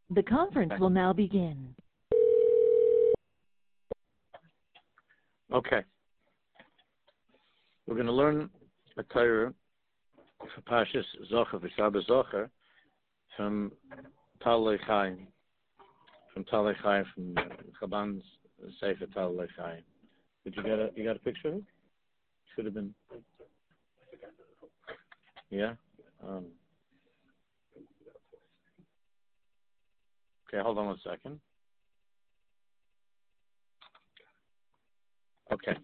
The conference will now begin. Okay. We're going to learn a Torah for Parshas Zocher v'Shabbos Zocher from Talei Chaim, from Chaban's Sefer Talei Chaim. Did you got a picture of it? Should have been. Yeah. Okay, hold on one second. Okay.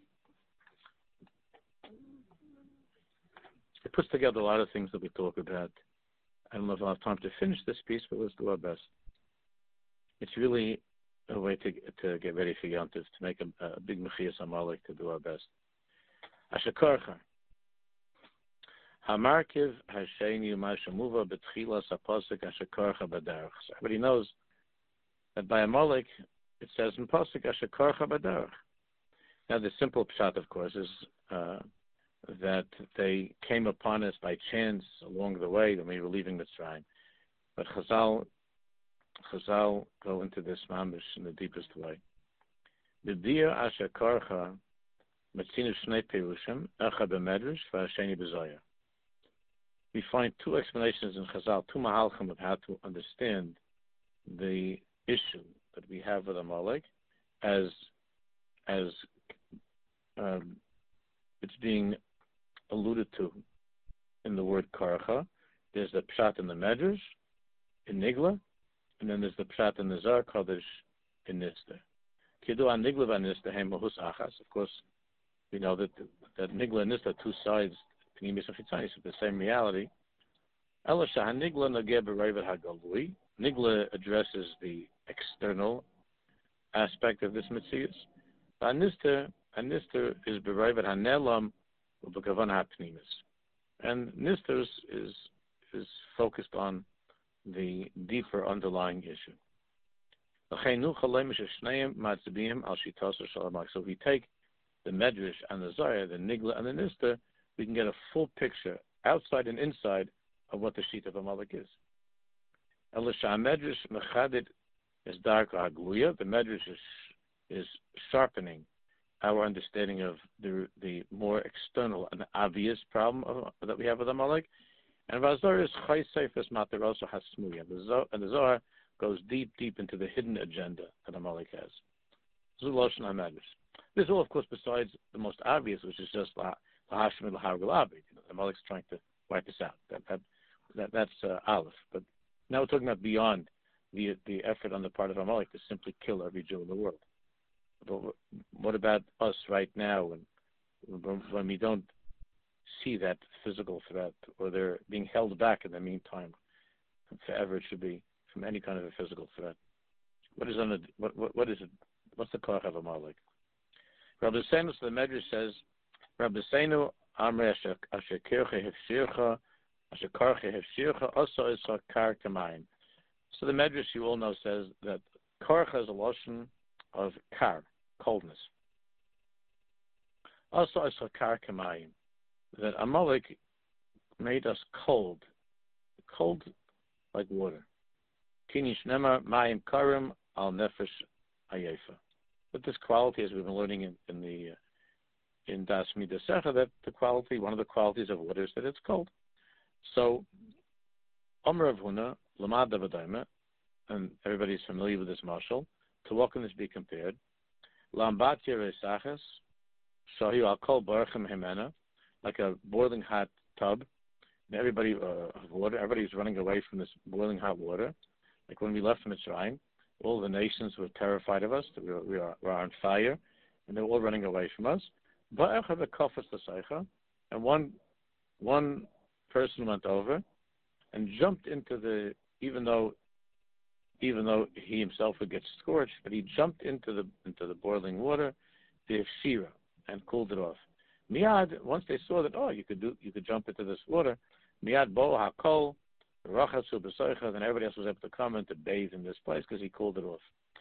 It puts together a lot of things that we talk about. I don't know if I'll have time to finish this piece, but let's do our best. It's really a way to get ready for Yom Tov, to make a big Mechias Amalek, to do our best. Ashekorcha. Hamarkiv Hasheni Umashamuva Betchilas Aposik Ashekorcha Badarach. So everybody knows that by Amalek, it says in Pasuk Ashekorcha Badarach. Now the simple pshat, of course, is that they came upon us by chance along the way when we were leaving Mitzrayim. But Chazal go into this mamish in the deepest way. B'dir asher karcha metzinu shnei perushim echad b'medrash v'hasheni b'zoya. We find two explanations in Chazal, two mahalchim of how to understand the issue that we have with Amalek as it's being alluded to in the word karcha. There's the pshat in the Medrash, in Nigla, and then there's the pshat in the Zohar Kodesh in Nista. Kidu an Nigla and Nista hem mahus achas. Of course, we know that Nigla and Nista are two sides, pnimis and chitzayis, of the same reality. Ela shahan Nigla nageh b'reivet hagalui. Nigla addresses the external aspect of this mitzias. And Nista is b'reivet hanelam u'b'kavan ha'pnimis. And Nista is focused on the deeper underlying issue. So if we take the Medrash and the Zohar, the Nigla and the Nista, we can get a full picture, outside and inside, of what the sheet of Amalek is. The Medrash is sharpening our understanding of the more external and obvious problem that we have with Amalek. And the Zohar is Chaysefes Materoso Hasmuya. And the Zohar goes deep into the hidden agenda that Amalek has. Zuloshan HaMedrash. This is all, of course, besides the most obvious, which is just Lahashim and Lahargalabi. Amalek's trying to wipe this out. That's Aleph. But now we're talking about beyond the effort on the part of Amalek to simply kill every Jew in the world. But what about us right now when we don't see that physical threat, or they're being held back in the meantime? Forever it should be from any kind of a physical threat. What is it? What's the koach of Amalek? Rabbi Seinu, so the Medrash says, Rabbi Seinu Amre Asher Kirche Hefshircha Asher Karche Hefshircha Oso Ischa Kar Kamayim. So the Medrash, you all know, says that Karcha is a lotion of kar, coldness. Also Ischa Kar Kamayim, that Amalek made us cold like water. Kinish Nema Mayim Karim Al Nefesh Ayefa. But this quality, as we've been learning in Das Midas Secha, that one of the qualities of water is that it's cold. So, Omer of Huna, Lamad Davadayma, and everybody's familiar with this marshal. To what can this be compared? Lambat Yeresachas, Shahi Al Kol Barchem Himena, like a boiling hot tub. And everybody's running away from this boiling hot water. Like when we left Mitzrayim, all the nations were terrified of us. We are on fire, and they're all running away from us. And one person went over and jumped into even though he himself would get scorched, but he jumped into the boiling water, the Shira, and cooled it off. Miyad, once they saw that, you could jump into this water, Miyad bo hakol, then everybody else was able to come and to bathe in this place because he cooled it off.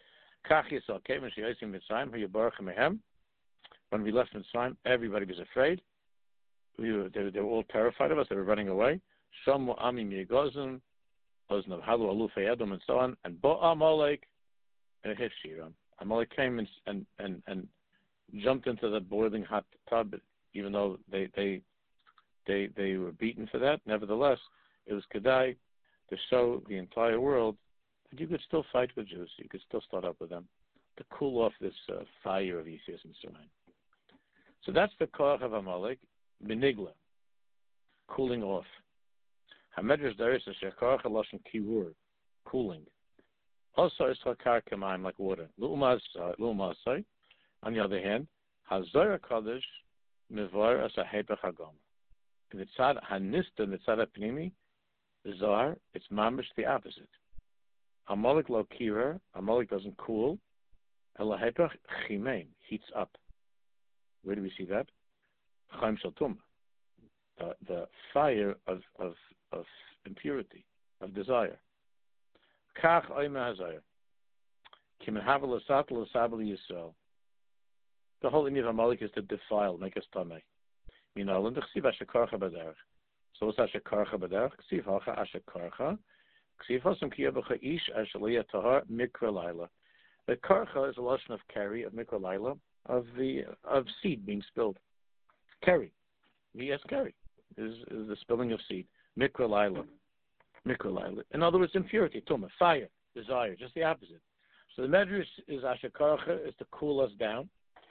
When we left Mitzrayim, everybody was afraid. They were all terrified of us. They were running away. Oznav Halu Alufei Edom and so on, and Bo Amalek and Hifshiram. Amalek came and jumped into the boiling hot tub, even though they were beaten for that. Nevertheless, it was Kedai to show the entire world that you could still fight with Jews. You could still start up with them to cool off this fire of Yisias and Suhain. So that's the Koach of Amalek, Benigla, cooling off. Hamedrash Daris is Shekoach Lashon Kivur, cooling. Also, it's Hakar Kemaim, like water. Lu'umasai, on the other hand, Hazor Kodesh Mivar as a Hepech Hagom. In the Tzad Hanista, in the Tzad Pnimi, the Zohar, it's mamish the opposite. Amalek lo kirer, Amalek doesn't cool. Elahepech chimein, heats up. Where do we see that? Chaim shel tumah, the fire of impurity, of desire. Kach oima hazayir, kimen havel asat l'sabel Yisrael. The whole idea of Amalek is to defile, make us tamei. Minolin d'chsiv ashekarcha b'derech. So what's ashekarcha b'derech? Ksiv hacha ashekarcha. Ksiv hasam kiyabacha ish ashaliyah tahar mikra laila. The karcha is a lashon of keri, of mikra laila, of seed being spilled. Keri. Yes, keri is the spilling of seed. Mikra laila. Mikra laila. In other words, impurity, tumah, fire, desire, just the opposite. So the medrash is ashekarcha, is to cool us down.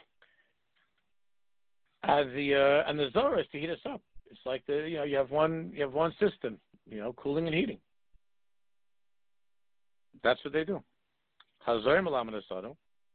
And the Zohar is to heat us up. It's like you have one system, cooling and heating. That's what they do. Hazor Melamed Asadu.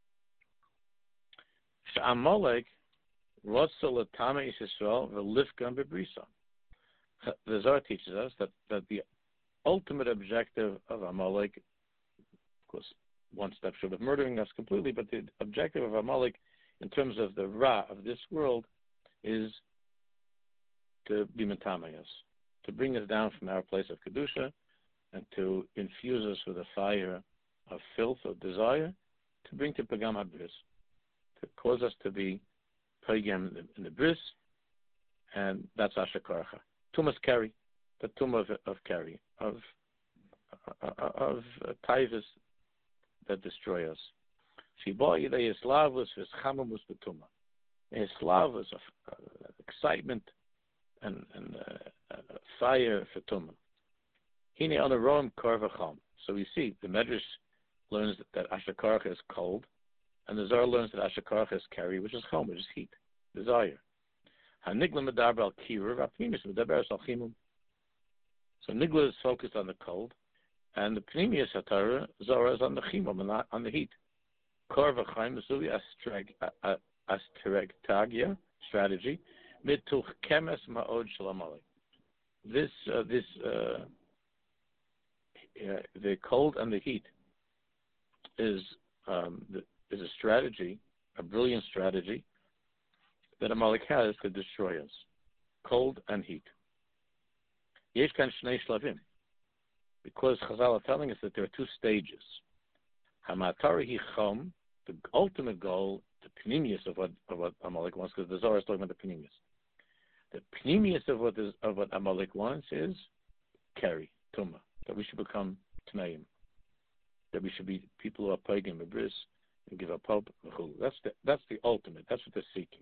Amalek Rotza L'Tama Yisrael V'Lifkan Bebrisa. The Zohar teaches us that the ultimate objective of Amalek, of course, one step short of murdering us completely, but the objective of Amalek in terms of the Ra of this world is to be metamayas, to bring us down from our place of Kedusha and to infuse us with a fire of filth, of desire, to bring to Pagam HaBris, to cause us to be Pagam in the Bris, and that's Asher Karcha. Tumas Keri, the Tumah of Keri, of Taivas that destroy us. Shiba Yidei Yislavus V'Schamamus B'Tumah. Islav is excitement and fire for tumah. Hine on a roam karvacham. So we see the Medrash learns that ashekarcha is cold, and the Zohar learns that ashekarcha is keri, which is chom, which is heat, desire. Hanigla medaber al kirur, v'apnimis medaber al chimum. So nigla is focused on the cold, and the pnimius hatara Zohar is on the chimum, and on the heat. Karvacham is Asteregtagia strategy, mituch kemes ma'od shalamali. The cold and the heat is a strategy, a brilliant strategy that Amalek has to destroy us. Cold and heat. Yesh kan shnei shlavim, because Chazal are telling us that there are two stages. Hamatari hi chom, the ultimate goal. The pnimius of what Amalek wants, because the Zohar is talking about the pnimius. The pnimius of what Amalek wants is keri, tumah, that we should become tmeim, that we should be people who are pagan, bris, and give up hope. That's the ultimate. That's what they're seeking.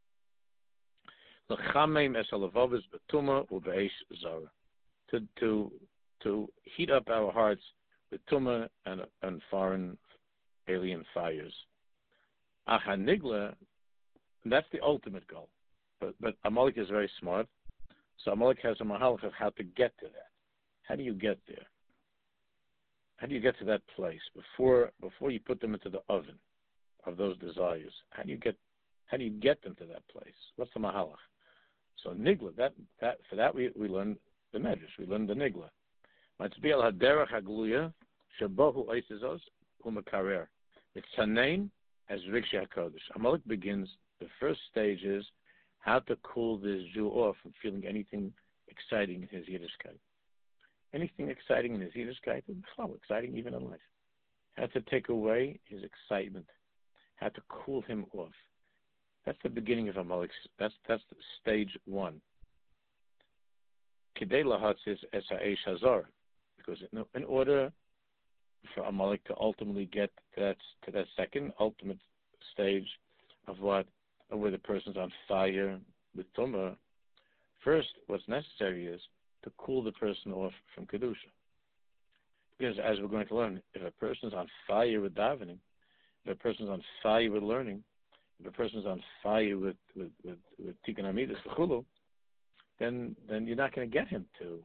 To heat up our hearts with tumah and foreign alien fires. Ahanigla, that's the ultimate goal. But Amalek is very smart. So Amalek has a mahalach of how to get to that. How do you get there? How do you get to that place before you put them into the oven of those desires? How do you get them to that place? What's the mahalach? So nigla, for that we learn the medrash. We learn the nigla. Matzbi al haderach hagluya shabohu oisizos umakarer. It's Tanain as Riksha HaKodesh. Amalek begins, the first stage is how to cool this Jew off from feeling anything exciting in his Yiddishkeit. Anything exciting in his Yiddishkeit, exciting even in life. How to take away his excitement. How to cool him off. That's the beginning of Amalek's, that's stage one. Kidei lahatz is Esa Eish Hazar, because in order for Amalek to ultimately get to that second ultimate stage of where the person's on fire with Tumah, first what's necessary is to cool the person off from Kedusha. Because as we're going to learn, if a person's on fire with davening, if a person's on fire with learning, if a person's on fire with Tikkun Hamidus v'chulu, then you're not going to get him to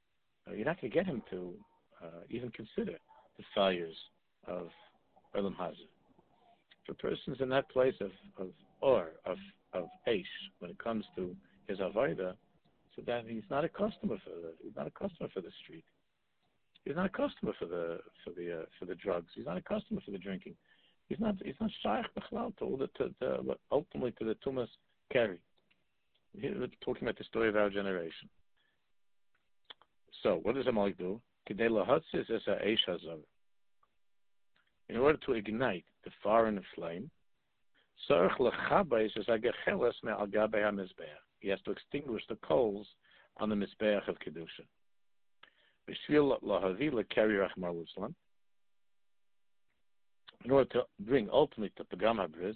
even consider the fires of Olam Hazeh. If a person's in that place of Eish when it comes to his avodah, so that he's not a customer for the street. He's not a customer for the drugs. He's not a customer for the drinking. He's not shaykh b'chlal to ultimately to the tumas carry. Here we're talking about the story of our generation. So what does Amalek do? In order to ignite the fire and the flame, he has to extinguish the coals on the Mizbeach of Kedusha. In order to bring ultimately to Pagam HaBriz,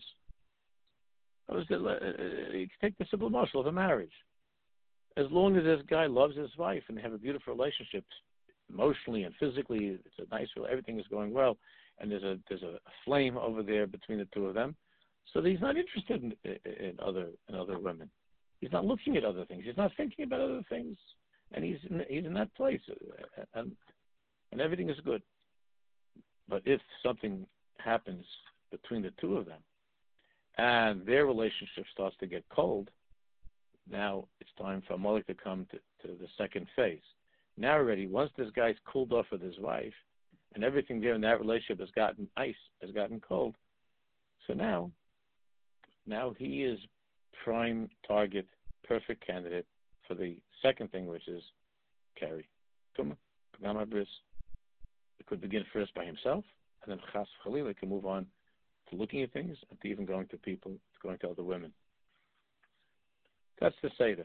you take the simple marshal of a marriage. As long as this guy loves his wife and they have a beautiful relationship, emotionally and physically, it's a nice, everything is going well, and there's a flame over there between the two of them, so that he's not interested in other women. He's not looking at other things. He's not thinking about other things, and he's in that place, and everything is good. But if something happens between the two of them, and their relationship starts to get cold, now it's time for Amalek to come to the second phase. Now already, once this guy's cooled off with his wife, and everything there in that relationship has gotten ice, has gotten cold, so now he is prime target, perfect candidate for the second thing, which is carry. Tumah, Pagam HaBris. It could begin first by himself, and then Chas Chalila can move on to looking at things, and to even going to people, to going to other women. That's the Seder.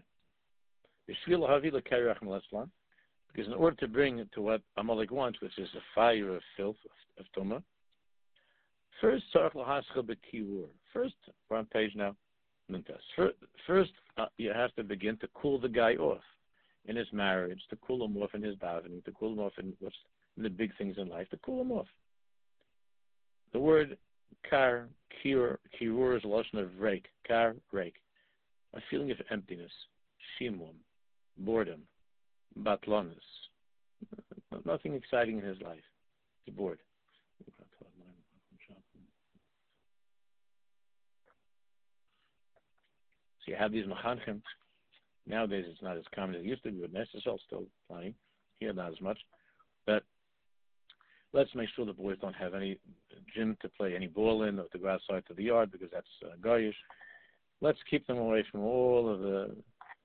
Because in order to bring it to what Amalek wants, which is a fire of filth, of Tumah, first, we're on page now, first you have to begin to cool the guy off in his marriage, to cool him off in his davening, to cool him off in the big things in life, to cool him off. The word kirur is a lotion of rake, rake, a feeling of emptiness, shimum, boredom, batlonis, nothing exciting in his life. He's bored. So you have these mechanchim. Nowadays it's not as common as it used to be, but Nesesel still plenty. Here not as much. But let's make sure the boys don't have any gym to play any ball in or to go outside to the yard because that's goyish. Let's keep them away from all of the,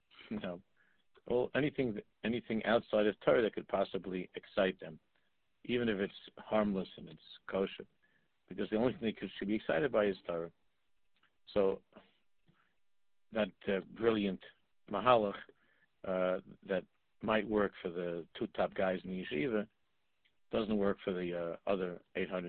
anything outside of Torah that could possibly excite them, even if it's harmless and it's kosher, because the only thing they should be excited by is Torah. So that brilliant mahalach that might work for the two top guys in the yeshiva doesn't work for the other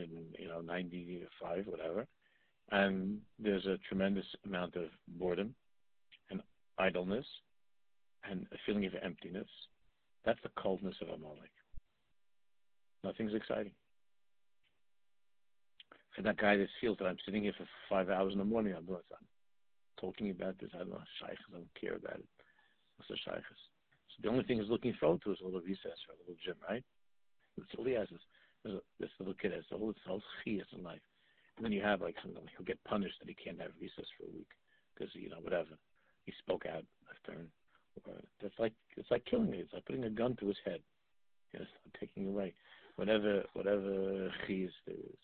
895, whatever. And there's a tremendous amount of boredom and idleness and a feeling of emptiness. That's the coldness of Amalek. Nothing's exciting. For that guy that feels that I'm sitting here for 5 hours in the morning, I'm talking about this, I don't know, shaykhs, I don't care about it. What's the shaykhs? So the only thing he's looking forward to is a little recess or a little gym, right? That's all he has. This little kid has the whole chiyas in life. And then you have he'll get punished that he can't have recess for a week because whatever he spoke out of turn. It's like killing it. It's like putting a gun to his head. Yes, taking away whatever chiyas there is.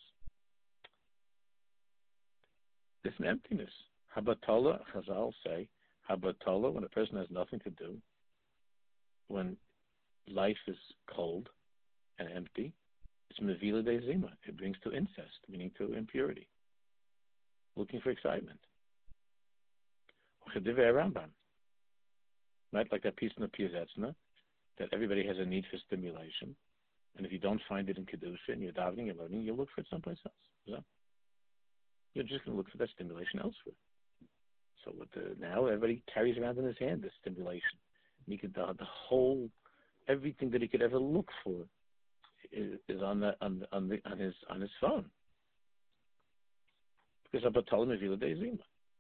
There's an emptiness. Habatala, Chazal say, Habatala, when a person has nothing to do, when life is cold and empty, it's Mevila de Zima. It brings to incest, meaning to impurity. Looking for excitement. Rambam. Right, like that piece in the Piazetzna, that everybody has a need for stimulation. And if you don't find it in Kedusha and you're davening and learning, you'll look for it someplace else. So you're just going to look for that stimulation elsewhere. So now everybody carries around in his hand this stimulation. And he could, the whole, everything that he could ever look for is on his phone. Because Abatalim Avila Deizima.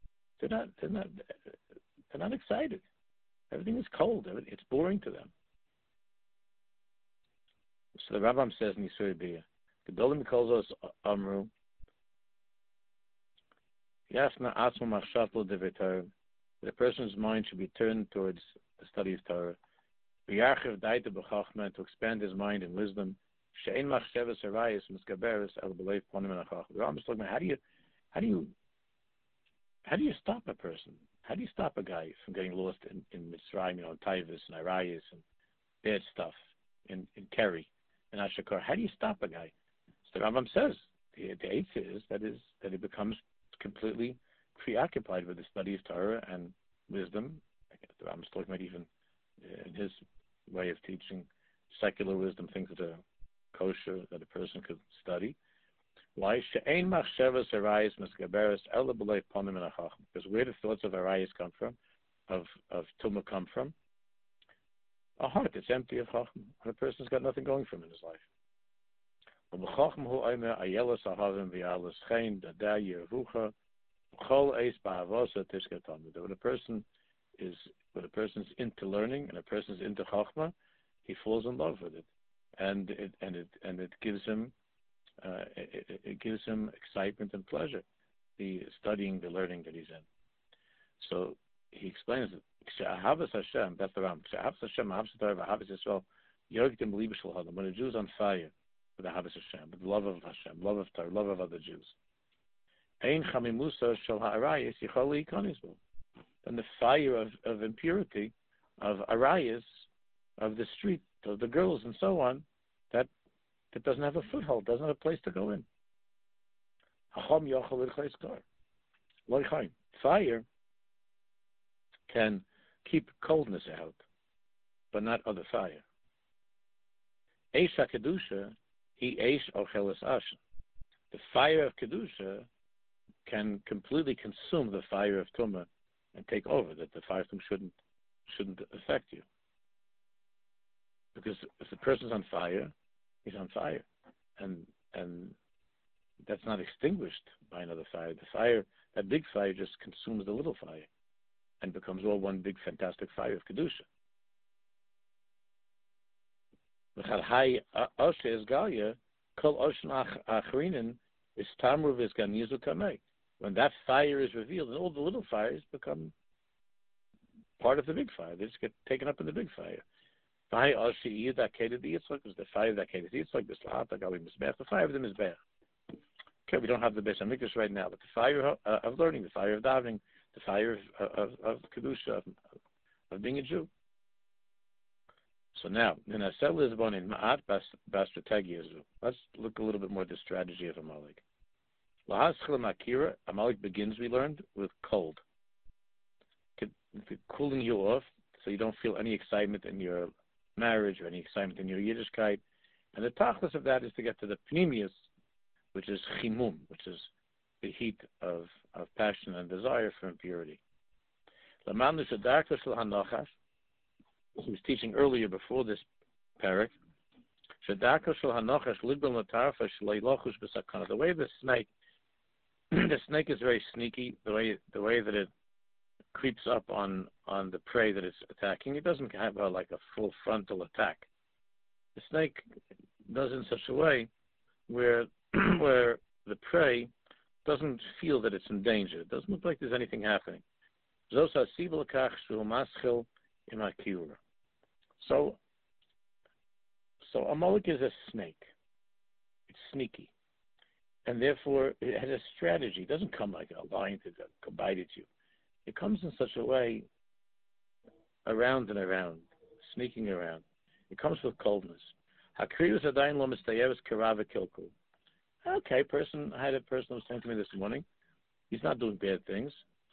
They're not excited. Everything is cold. It's boring to them. So the Rambam says in Yisrael Biyah, Gedolim Kolzos Amru, Yasna Atzma Machshavlo Devei Torah. The person's mind should be turned towards the study of Torah. V'yarchiv Daita B'chachma, to expand his mind in wisdom. She'ein Machshavas Harayis Miskaberes El B'leif Ponim Enachach. The Rambam is talking about how do you stop a person? How do you stop a guy from getting lost in Mitzrayim, in Taivas and Arayas and bad stuff in Kerry and Ashakar? How do you stop a guy? So the Rambam says the eighth is that he becomes completely preoccupied with the study of Torah and wisdom. The Rambam's talking about even in his way of teaching secular wisdom, things that are kosher that a person could study. Why? Because where the thoughts of arayis come from, of tumah come from, a heart that's empty of chacham, and a person's got nothing going for him in his life. When a person's into learning and a person's into chachma, he falls in love with it, and it gives him. It gives him excitement and pleasure, the studying, the learning that he's in. So he explains it. Hashem, that's the Ram. When a Jew's on fire with the Havas Hashem, with the love of Hashem, love of Torah, love of other Jews, then the fire of impurity, of arayas, of the street, of the girls and so on, that doesn't have a foothold, doesn't have a place to go in. Fire can keep coldness out, but not other fire. Eish HaKedusha, he eish ocheles ashen. The fire of Kedusha can completely consume the fire of Tumah and take over, that the fire of Tumah shouldn't affect you. Because if the person's on fire, he's on fire. And that's not extinguished by another fire. The fire, that big fire, just consumes the little fire and becomes all one big fantastic fire of Kedusha. When that fire is revealed, and all the little fires become part of the big fire. They just get taken up in the big fire. The fire that catered the Yitzchak is the fire that catered the Yitzchak, the fire of the Mizbeach. Okay, we don't have the Beis HaMikdash right now, but the fire of learning, the fire of davening, the fire of Kedusha, of being a Jew. So now, let's look a little bit more at the strategy of Amalek. Amalek begins, we learned, with cold. Cooling you off so you don't feel any excitement in your marriage or any excitement in your Yiddishkeit. And the tachlis of that is to get to the pnimius, which is chimum, which is the heat of passion and desire for impurity. He was teaching earlier before this parak. The way the snake is very sneaky, the way that it creeps up on the prey that it's attacking. It doesn't have like a full frontal attack. The snake does it in such a way where the prey doesn't feel that it's in danger. It doesn't look like there's anything happening. So Amalek is a snake. It's sneaky. And therefore, it has a strategy. It doesn't come like a lion to go bite at you. It comes in such a way, around and around, sneaking around. It comes with coldness. Okay, I had a person who was saying to me this morning, he's not doing bad things.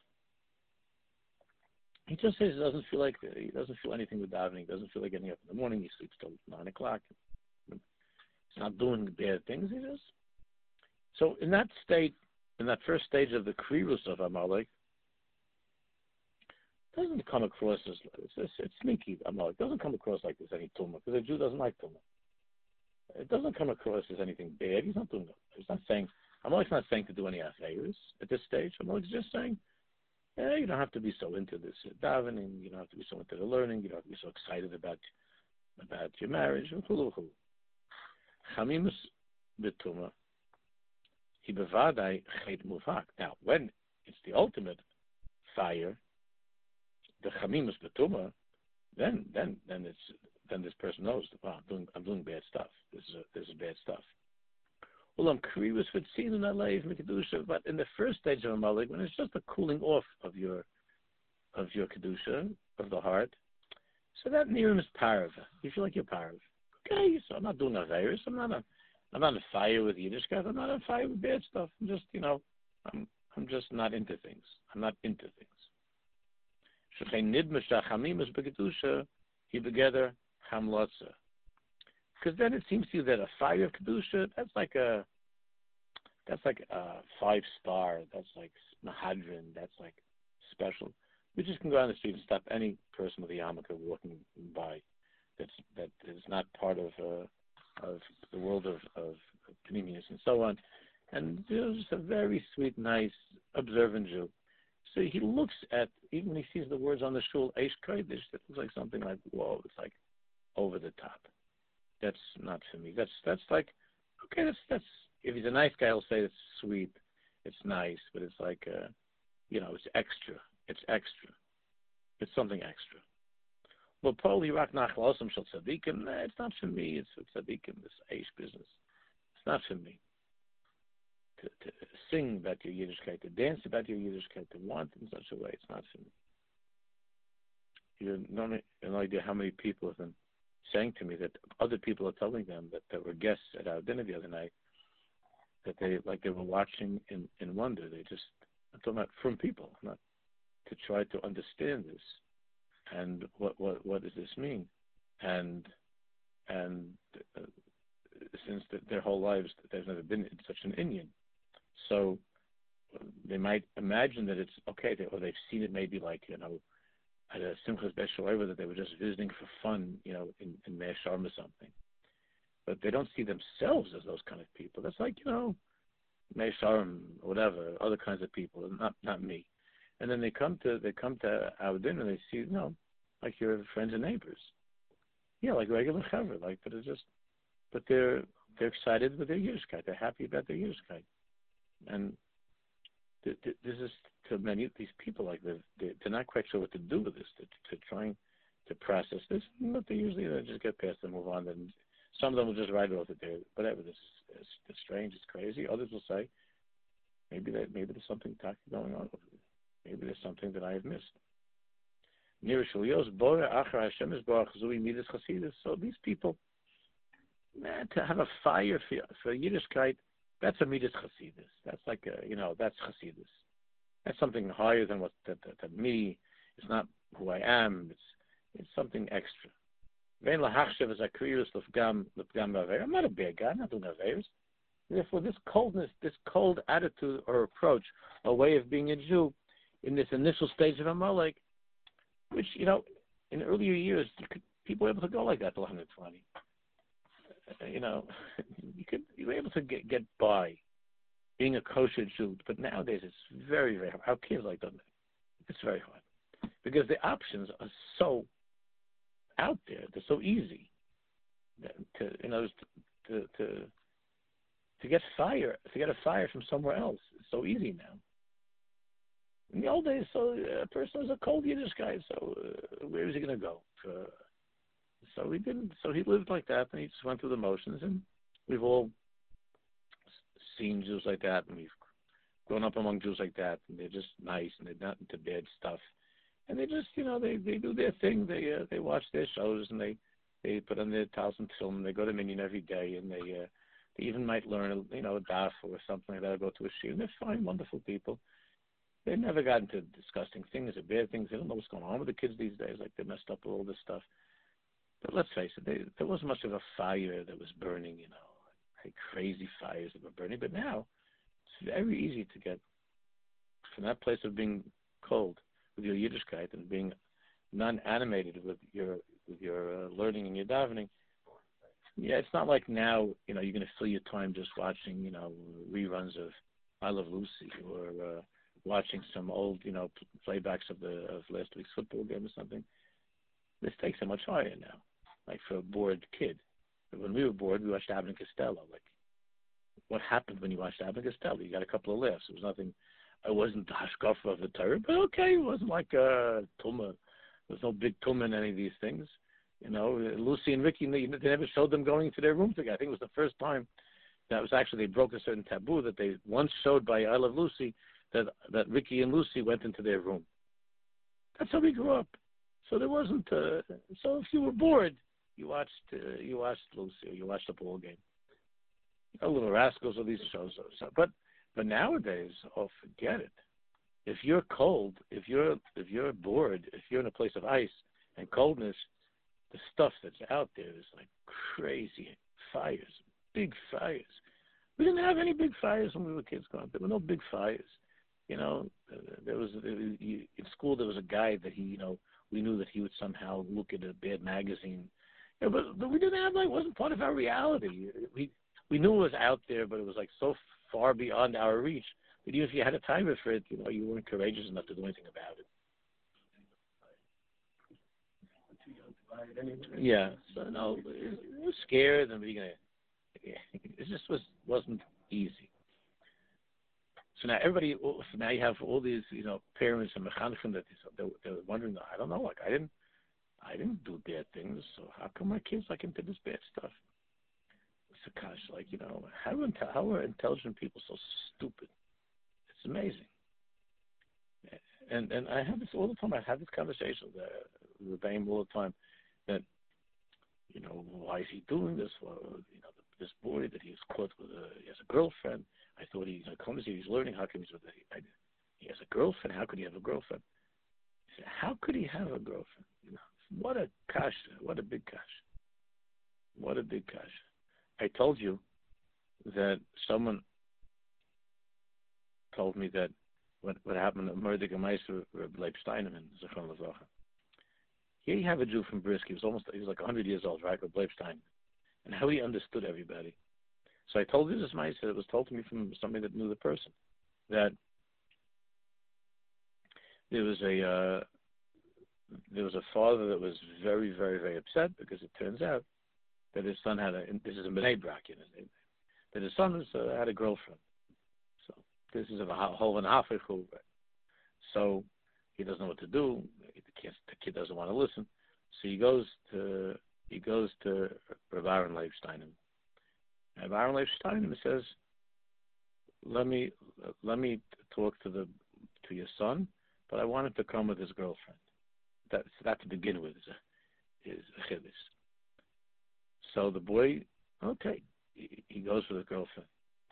He just says he doesn't feel anything with davening. He doesn't feel like getting up in the morning. He sleeps till 9 o'clock. He's not doing bad things. He just so in that state, in that first stage of the kriyus of Amalek, doesn't come across as it's sneaky. Amalek doesn't come across like there's any tumah because a Jew doesn't like tumah. It doesn't come across as anything bad. He's not doing it. He's not saying Amalek's not saying to do any affairs at this stage. Amalek's just saying, you don't have to be so into this davening. You don't have to be so into the learning. You don't have to be so excited about your marriage. Chamimus betuma. He bevadai chet muvak. Now, when it's the ultimate fire, the chamimus betuma, then this person knows, wow, I'm doing bad stuff. This is bad stuff. But in the first stage of Amalek, when it's just a cooling off of your kedusha of the heart, so that nirim is parav. You feel like you're parav. Okay, so I'm not doing averis. I'm not on fire with Yiddishkeit. I'm not on fire with bad stuff. I'm just, I'm just not into things. I'm not into things. Because then it seems to you that a fire of kedusha, that's like a 5-star. That's like mahadrin. That's like special. We just can go on the street and stop any person with a yarmulke walking by. That is not part of the world of Panemius and so on. And just a very sweet, nice, observant Jew. So he looks at, even when he sees the words on the shul, Eish Kodesh, it looks like something like, whoa, it's like over the top. That's not for me. That's like, okay, that's if he's a nice guy, he'll say it's sweet, it's nice, but it's like, it's extra. It's extra. It's something extra. But Paul Yirak Nachlasam Shel Tzadikim, it's not for me. It's for Tzadikim, this Eish business. It's not for me. To sing about your Yiddishkeit, to dance about your Yiddishkeit, to want in such a way, it's not for me. You have no idea how many people have been saying to me that other people are telling them that were guests at our dinner the other night, that they were watching in wonder. I'm talking about from people, not to try to understand this. And what does this mean? And since their whole lives, there's never been such an Indian. So they might imagine that it's okay, or they've seen it maybe like, at a Simchas Beshoeva that they were just visiting for fun, in Meir Sharm or something. But they don't see themselves as those kind of people. That's like, Meir Sharm, whatever, other kinds of people, not me. And then they come to our dinner and they see, like your friends and neighbors. Yeah, like regular chaver, but they're excited with their Yiddishkeit. They're happy about their Yiddishkeit. And this is, to many of these people, like they're not quite sure what to do with this, to trying to process this. But they usually just get past and move on. And some of them will just write it off that they're, whatever, this is strange, it's crazy. Others will say, maybe there's something tacky going on over there. Maybe there's something that I have missed. So these people, to have a fire for Yiddishkeit, that's a midas chasidus. That's like that's chasidus. That's something higher than what that me. It's not who I am. It's something extra. I'm not a bad guy. I'm not doing averos. Therefore, this coldness, this cold attitude or approach, a way of being a Jew, in this initial stage of Amalek, which in earlier years people were able to go like that to 120. You were able to get by being a kosher Jew, but nowadays it's very, very hard. Our kids like that. It's very hard because the options are so out there. They're so easy to get a fire from somewhere else. It's so easy now. In the old days, so a person was a cold Yiddish guy. So where is he going to go? So he didn't. So he lived like that, and he just went through the motions. And we've all seen Jews like that, and we've grown up among Jews like that, and they're just nice, and they're not into bad stuff. And they just, they do their thing. They watch their shows, and they put on their towels and film, and they go to Minyan every day, and they even might learn, a daf or something like that, or go to a shir. And they're fine, wonderful people. They never got into disgusting things or bad things. They don't know what's going on with the kids these days. Like, they're messed up with all this stuff. But let's face it, there wasn't much of a fire that was burning, like crazy fires that were burning. But now it's very easy to get from that place of being cold with your Yiddishkeit and being non-animated with your learning and your davening. Yeah, it's not like now, you're going to fill your time just watching, reruns of I Love Lucy or watching some old, playbacks of last week's football game or something. The stakes are much higher now, like for a bored kid. When we were bored, we watched Abbott and Costello. Like, what happened when you watched Abbott and Costello? You got a couple of laughs. It was nothing. It wasn't the hashkafa of the Torah, but okay, it wasn't like a tumah. There was no big tumah in any of these things. Lucy and Ricky, they never showed them going into their room together. I think it was the first time that was actually they broke a certain taboo that they once showed by I Love Lucy that Ricky and Lucy went into their room. That's how we grew up. So there wasn't. So if you were bored, you watched Lucy or you watched the ball game. Little Rascals or these shows. But nowadays, forget it. If you're cold, if you're bored, if you're in a place of ice and coldness, the stuff that's out there is like crazy fires, big fires. We didn't have any big fires when we were kids growing up. There were no big fires. There was in school. There was a guy that we knew that he would somehow look at a bad magazine. But we didn't have, it wasn't part of our reality. We knew it was out there, but it was like so far beyond our reach that even if you had a timer for it, you weren't courageous enough to do anything about it. Yeah, so no, it was scared and it just wasn't easy. So now you have all these, parents and mechanchim that they're wondering, I don't know, I didn't do bad things, so how come my kids into this bad stuff? It's a gosh, how are intelligent people so stupid? It's amazing. And I have this all the time. I have this conversation with Rebbeim all the time that, why is he doing this? Well, this boy that he was caught with, he has a girlfriend. I thought he's learning. How come he has a girlfriend? How could he have a girlfriend? I said, how could he have a girlfriend? What a kasha. What a big kasha. What a big kasha. I told you that someone told me that what happened to Murdik and Meister Leib Steinemann, Zichron Levacha. Here you have a Jew from Brisk. He was like 100 years old, right, with Leib Steinemann, and how he understood everybody. So I told you this Meister. It was told to me from somebody that knew the person, that there was a father that was very, very, very upset because it turns out that his son this is a Bnei Brak, that his son had a girlfriend. So this is a whole and a half. So he doesn't know what to do. The kid doesn't want to listen. So he goes to Rav Aaron Leib Steinemann. Rav Aaron Leib Steinemann says, let me talk to your son, but I want him to come with his girlfriend. That to begin with is a chiddush. So the boy, okay, he goes with his girlfriend.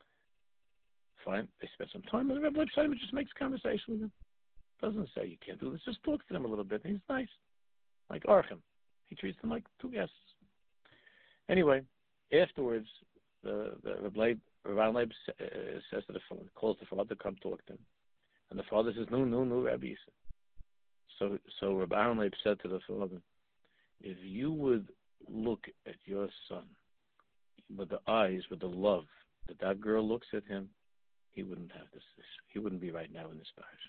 Fine, they spend some time, and Rabbi Leib Steinemann just makes conversation with him. Doesn't say you can't do this, just talk to them a little bit. He's nice, like Archim. He treats them like two guests. Anyway, afterwards, the Rabbi Leib says to the father, calls the father to come talk to him, and the father says, "No, Rabbi." So Rabbi Leib said to the father, if you would look at your son with the eyes, with the love that girl looks at him, he wouldn't have this. He wouldn't be right now in this parish.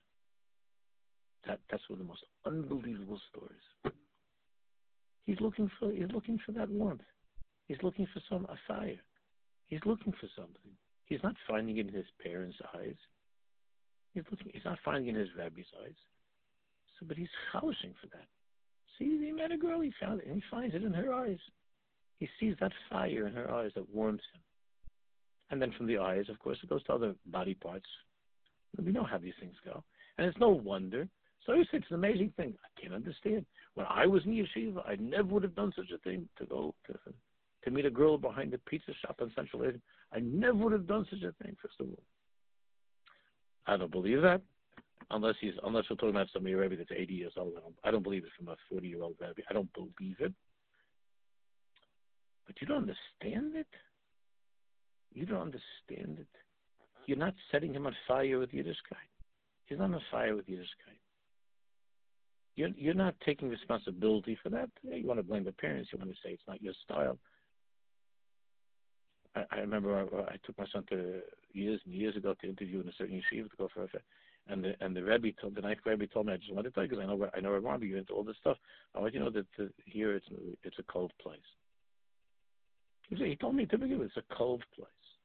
That's one of the most unbelievable stories. He's looking for that warmth. He's looking for a fire. He's looking for something. He's not finding it in his parents' eyes. He's not finding it in his rabbi's eyes. But he's relishing for that. See, he met a girl, he found it, and he finds it in her eyes. He sees that fire in her eyes that warms him. And then from the eyes, of course, it goes to other body parts. We know how these things go. And it's no wonder. So it's an amazing thing. I can't understand. When I was in yeshiva, I never would have done such a thing to go to meet a girl behind the pizza shop in Central Asia. I never would have done such a thing, first of all. I don't believe that. Unless we're talking about somebody rabbi that's 80 years old. I don't believe it from a 40-year-old rabbi. I don't believe it. But you don't understand it? You don't understand it. You're not setting him on fire with Yiddishkeit. He's not on fire with Yiddishkeit. You're not taking responsibility for that. You want to blame the parents. You want to say it's not your style. I remember I took my son to years and years ago to interview in a certain yeshiva to go for a and the Rebbe told the ninth Rebbe told me, I just wanted to tell you because I know everyone be into all this stuff. I want you to know that here it's a cold place. He told me to begin with, it's a cold place.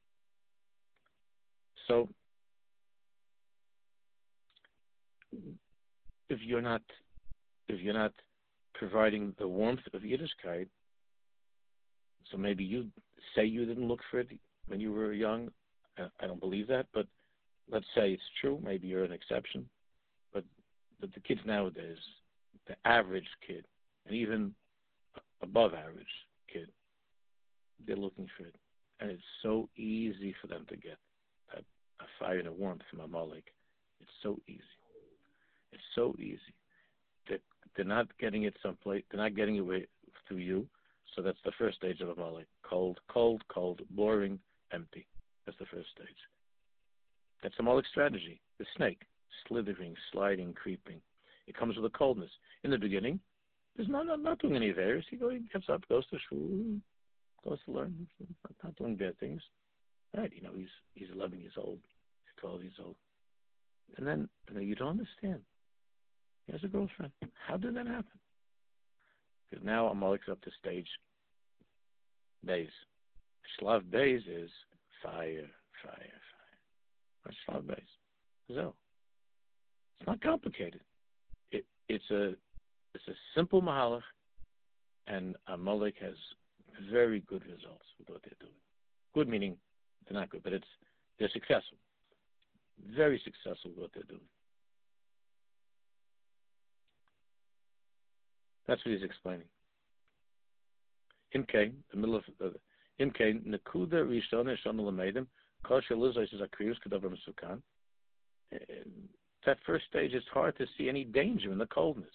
So if you're not providing the warmth of Yiddishkeit, so maybe you say you didn't look for it when you were young. I don't believe that, but let's say it's true. Maybe you're an exception. But the kids nowadays, the average kid, and even above average kid, they're looking for it. And it's so easy for them to get a fire and a warmth from Amalek. It's so easy. It's so easy. They're not getting it someplace. They're not getting it through you. So that's the first stage of Amalek. Cold, cold, cold, boring, empty. That's the first stage. That's Amalek's strategy. The snake, slithering, sliding, creeping. It comes with a coldness. In the beginning, there's not doing any affairs. He gets up, goes to shul, goes to learn, not doing bad things. Right? He's 11 years old. He's 12 years old. And then you don't understand. He has a girlfriend. How did that happen? Because now Amalek's up to stage Beis. Shlav Beis is fire. What's Shlav Beis? So it's not complicated. It's a simple mahalach, and Amalek has very good results with what they're doing. Good meaning they're not good, but they're successful. Very successful with what they're doing. That's what he's explaining. Imke, the middle of Imke, Nekuda Rishon Shon Lamedim, Kosher Lizos is Akriyus Kedavar Mesukan. That first stage, it's hard to see any danger in the coldness.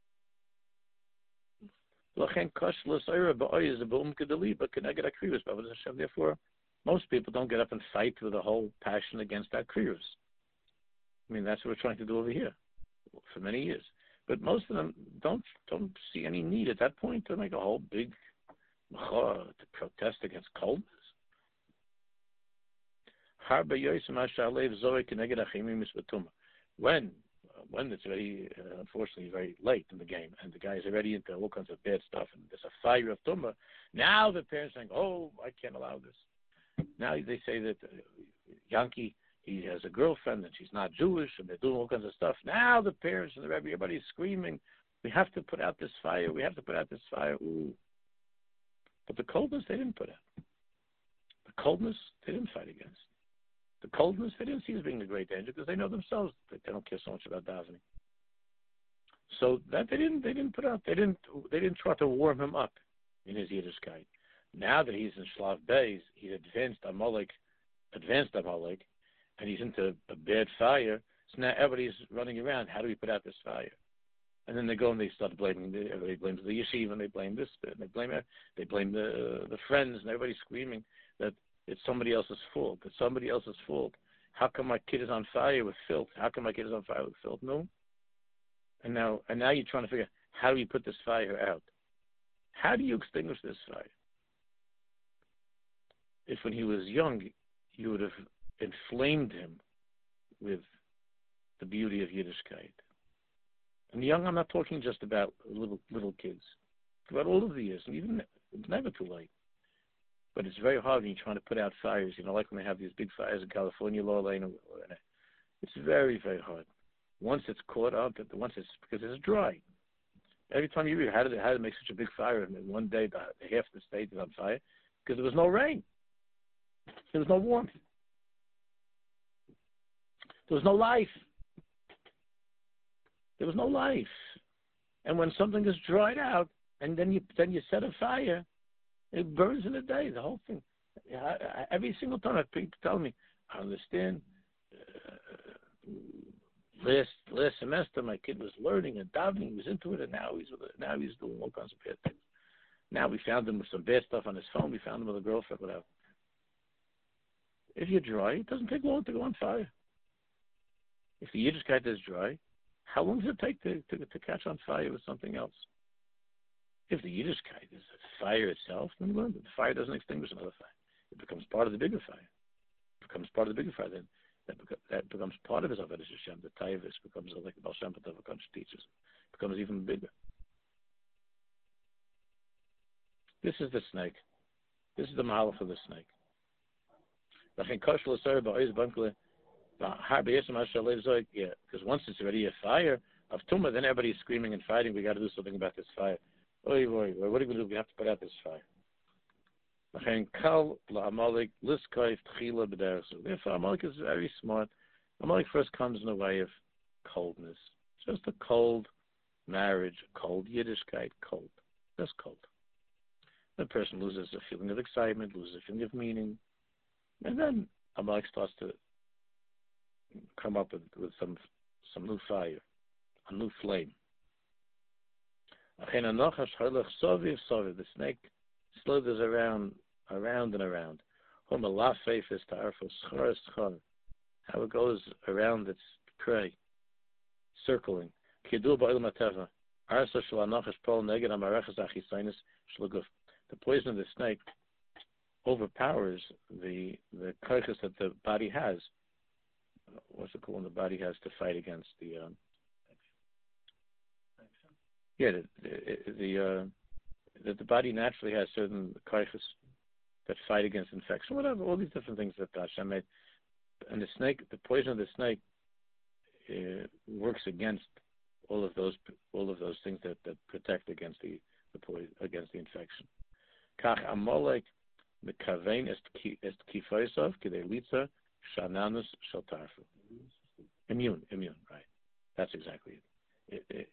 Therefore, most people don't get up and fight with a whole passion against that Akriyus. I mean, that's what we're trying to do over here for many years. But most of them don't see any need at that point to make a whole big to protest against coldness. When it's already, unfortunately, very late in the game, and the guy's already into all kinds of bad stuff, and there's a fire of tumah, now the parents are saying, "Oh, I can't allow this." Now they say that Yankee, he has a girlfriend and she's not Jewish, and they're doing all kinds of stuff. Now the parents and the Rebbe, everybody's screaming, "We have to put out this fire. We have to put out this fire." Ooh. But the coldness they didn't put out. The coldness they didn't fight against. The coldness they didn't see as being a great danger because they know themselves that they don't care so much about davening. So that they didn't put out. They didn't try to warm him up in his Yiddishkeit. Now that he's in Shlav Beis, he's advanced Amalek, and he's into a bad fire. So now everybody's running around. How do we put out this fire? And then they go and they start blaming. Everybody blames the yeshiva, and they blame this, and they blame the friends, and everybody's screaming that it's somebody else's fault. It's somebody else's fault. How come my kid is on fire with filth? How come my kid is on fire with filth? No. And now you're trying to figure out how do you put this fire out? How do you extinguish this fire? If when he was young, you would have inflamed him with the beauty of Yiddishkeit. And young, I'm not talking just about little kids. It's about all of the years, and even it's never too late. But it's very hard when you're trying to put out fires. Like when they have these big fires in California, Law Lane. It's very, very hard. Once it's caught up, because it's dry. Every time you read how did it make such a big fire, and one day half the state is on fire because there was no rain. There was no warmth. There was no life. There was no life. And when something is dried out, and then you set a fire, it burns in a day, the whole thing. Every single time people tell me, I understand. Last semester, my kid was learning and davening, he was into it, and now he's doing all kinds of bad things. Now we found him with some bad stuff on his phone. We found him with a girlfriend, whatever. If you're dry, it doesn't take long to go on fire. If the Yiddishkeit is dry, how long does it take to catch on fire with something else? If the Yiddishkeit is a fire itself, then the fire doesn't extinguish another fire. It becomes part of the bigger fire. It becomes part of the bigger fire. Then that becomes part of his Avodas Hashem. The Taivus becomes like the Baal Shem Tov teaches. It becomes even bigger. This is the snake. This is the mahalach of the snake. Yeah, because once it's already a fire of tumah, then everybody's screaming and fighting. We got to do something about this fire. What are we going to do? We have to put out this fire. Therefore, Amalek is very smart. Amalek first comes in the way of coldness. Just a cold marriage, a cold Yiddishkeit, cold. Just cold. The person loses a feeling of excitement, loses a feeling of meaning, and then Amalek starts to come up with some new fire, a new flame. The snake slithers around and around. How it goes around its prey, circling. The poison of the snake overpowers the karkas that the body has. What's it called? The body has to fight against the the body naturally has certain karkas that fight against infection, whatever, all these different things that Hashem made. And the snake, the poison of the snake, works against all of those things that protect against the poison, against the infection. Kach Amalek mekavein est kifaisov kidei litza shananus shaltarfu. Immune, right? That's exactly it.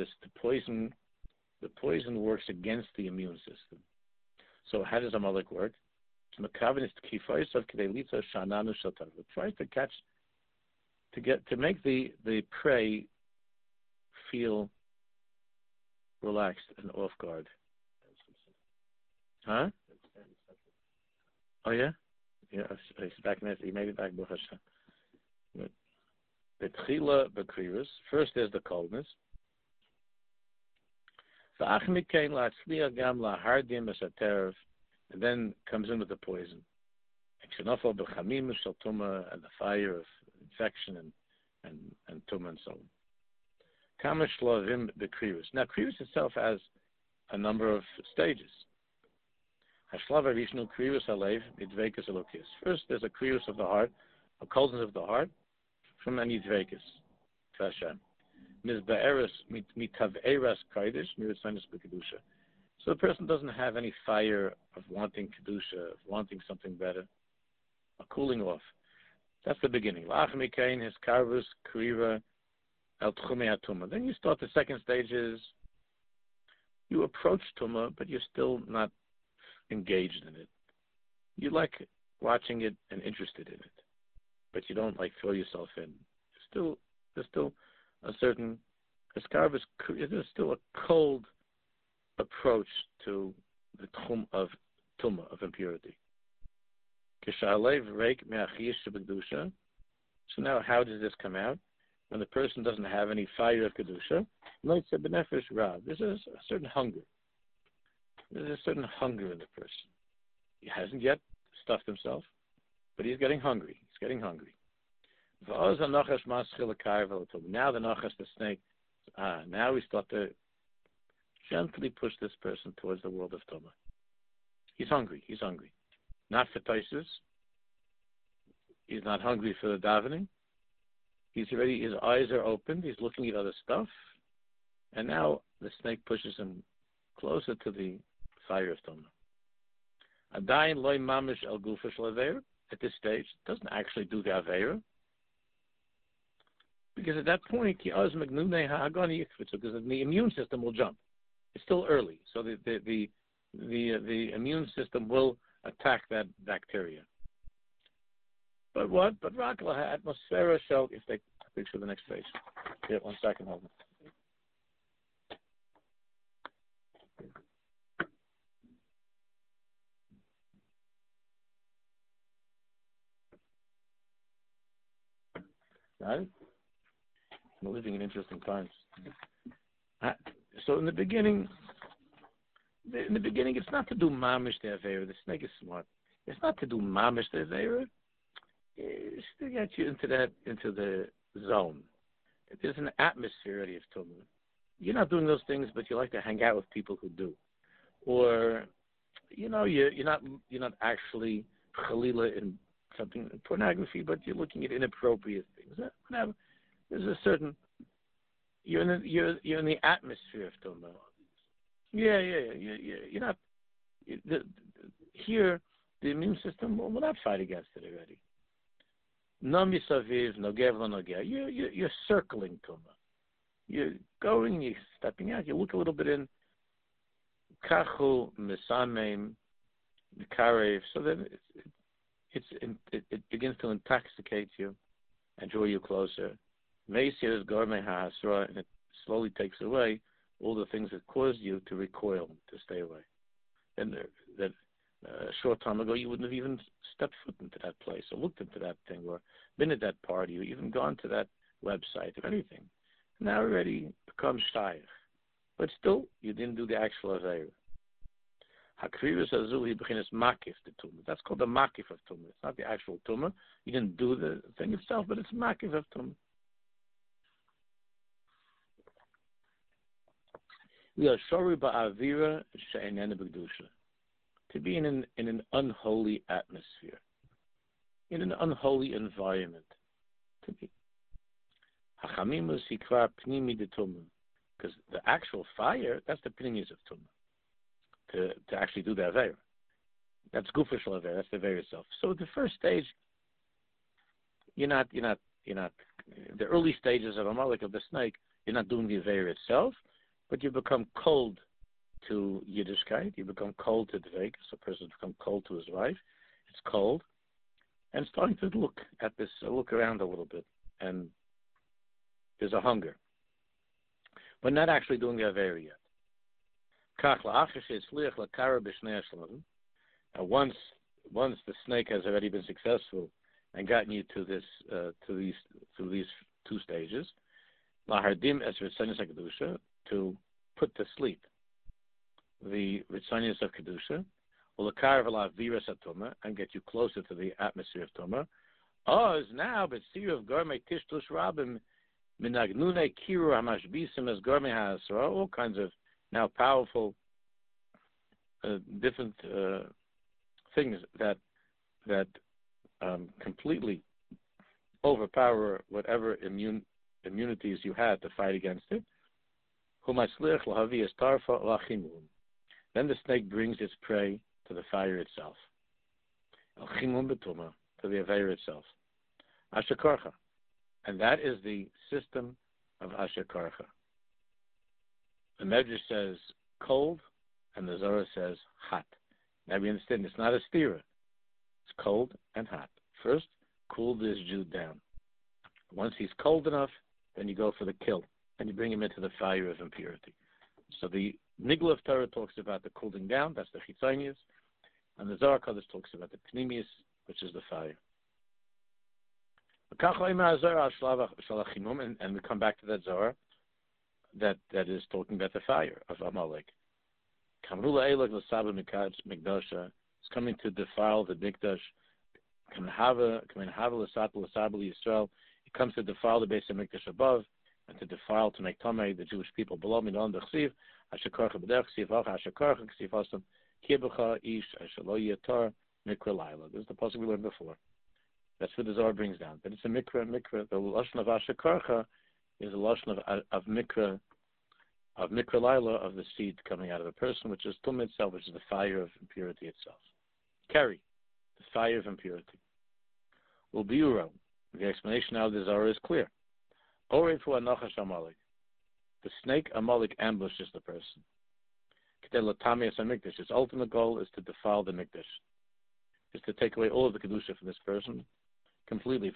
The poison works against the immune system. So how does Amalek work? Mekavein est kifaisov kidei litza shananus shaltarfu. It tries to catch, to make the prey feel relaxed and off guard. Huh? Oh yeah? Yeah, he's back next. He made it back. Betchila bekrirus. First there's the coldness. And then comes in with the poison. And the fire of infection and tumah and so on. Kama shlavim bekrirus. Now, kirus itself has a number of stages. Hashlav harishnu kirus halev midvekas elokis. First, there's a kirus of the heart, a coldness of the heart, from an idvekas to Hashem. Mizba'eres mitav'eras kaidish miritzanis b'kedusha. So the person doesn't have any fire of wanting kedusha, of wanting something better, a cooling off. That's the beginning. La'ach mikein his karvus kriva el tchumei hatumah. Then you start the second stages. You approach tumah, but you're still not engaged in it. You like watching it and interested in it, but you don't like throw yourself in. There's still a certain escarvus. There's still a cold approach to the tchum of tumah, of impurity. So now, how does this come out? When the person doesn't have any fire of kedusha, there's a certain hunger. There's a certain hunger in the person. He hasn't yet stuffed himself, but he's getting hungry. Now the nachas, the snake, now we start to gently push this person towards the world of tumah. He's hungry. Not for taisus. He's not hungry for the davening. He's ready. His eyes are opened. He's looking at other stuff. And now the snake pushes him closer to the fire of tumah. Adayin loy mamish el gufa shel aveira. At this stage, it doesn't actually do the aveira. Because at that point, because the immune system will jump. It's still early, so the immune system will attack that bacteria. But what? But Rakla atmosphere shall. If they picture the next page. Yeah, 1 second, hold on. Right? We're living in interesting times. So in the beginning, it's not to do mamish the avera. The snake is smart. It's not to do mamish the avera. It's to get you into the zone. There's an atmosphere already of tumah. You're not doing those things, but you like to hang out with people who do, or you're not actually chalila in something pornography, but you're looking at inappropriate things. Whatever. There's a certain you're in the atmosphere of tumah. Yeah. You're not here. The immune system will not fight against it already. No misaviv, no gevla, no ger. You're circling tumah. You're going, you're stepping out. You look a little bit in kachu misamem karev, so then it begins to intoxicate you and draw you closer. Meisir is gormei ha'asra, and it slowly takes away all the things that caused you to recoil, to stay away. And that a short time ago, you wouldn't have even stepped foot into that place or looked into that thing or been at that party or even gone to that website or anything. Now already becomes shaykh. But still, you didn't do the actual avera. Hakrivis azuli beginners makif the tumah. That's called the makif of tumah. It's not the actual tumah. You didn't do the thing itself, but it's makif of tumah. We are shori ba'avira she'enena b'kedusha. To be in an unholy atmosphere, in an unholy environment. To be. Hachamimus hikra pnimi de tumah. Because the actual fire, that's the pnimis of tumah. To actually do the avera. That's gufa shel avera, that's the avera itself. So the first stage, you're not the early stages of Amalek, of the snake, you're not doing the avera itself, but you become cold to Yiddishkeit, you become cold to Dveik, so a person becomes cold to his wife, it's cold, and starting to look around a little bit, and there's a hunger. But not actually doing the avera yet. And once the snake has already been successful and gotten you to these two stages, to put to sleep the ritzanias of kedusha, and get you closer to the atmosphere of tumah. Oz now, but see of gourmet tishtush rabim minagnune kiru hamashbisim as gourmet has all kinds of now powerful different things that completely overpower whatever immunities you had to fight against it. Then the snake brings its prey to the fire itself. To the avera itself. Ashekarcha. And that is the system of Ashekarcha. The Medrash says cold, and the Zohar says hot. Now we understand it's not a stira. It's cold and hot. First, cool this Jew down. Once he's cold enough, then you go for the kill, and you bring him into the fire of impurity. So the Nigla of Torah talks about the cooling down, that's the chitzonius, and the Zohar Kodesh talks about the pnimius, which is the fire. And we come back to that Zohar that is talking about the fire of Amalek. It's coming to defile the Mikdash. It comes to defile the base of Mikdash above, and to defile, to make tamei the Jewish people below. This is the pasuk we learned before. That's what the Zohar brings down. But it's a mikra. The lashon of Ashekarcha is a lashon of mikra laila, of the seed coming out of a person, which is tum itself, which is the fire of impurity itself. Keri, the fire of impurity. Will be uro. The explanation now of the Zohar is clear. Orefu anachash Amalek. The snake Amalek ambushes the person. Its ultimate goal is to defile the mikdash. Is to take away all of the kedusha from this person completely.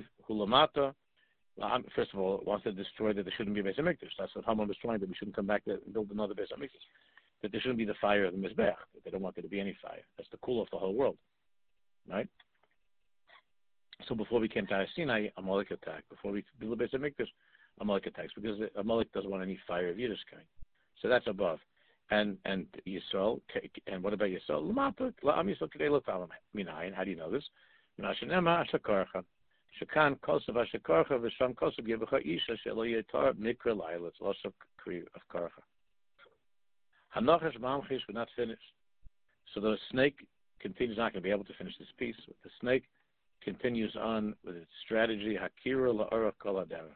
First of all, it wants to destroy that there shouldn't be a Beis HaMikdash. That's what Haman was trying, that we shouldn't come back there and build another Beis HaMikdash. That there shouldn't be the fire of the Mizbeach. That they don't want there to be any fire. That's to cool off the whole world. Right? So before we came to Har Sinai, Amalek attacked. Before we built the Beis Hamikdash, Amalek attacks because Amalek doesn't want any fire of Yiddishkeit. So that's above. And Yisrael, and what about Yisrael? How do you know this? Shakan kosav ashakarcha v'sham kosav yebecha isha shelo yetar mikra laila. It's lots of karcha. Hanochash mamchish, we're not finished. So the snake continues, not going to be able to finish this piece. The snake continues on with its strategy, hakira la'ara kol haderech.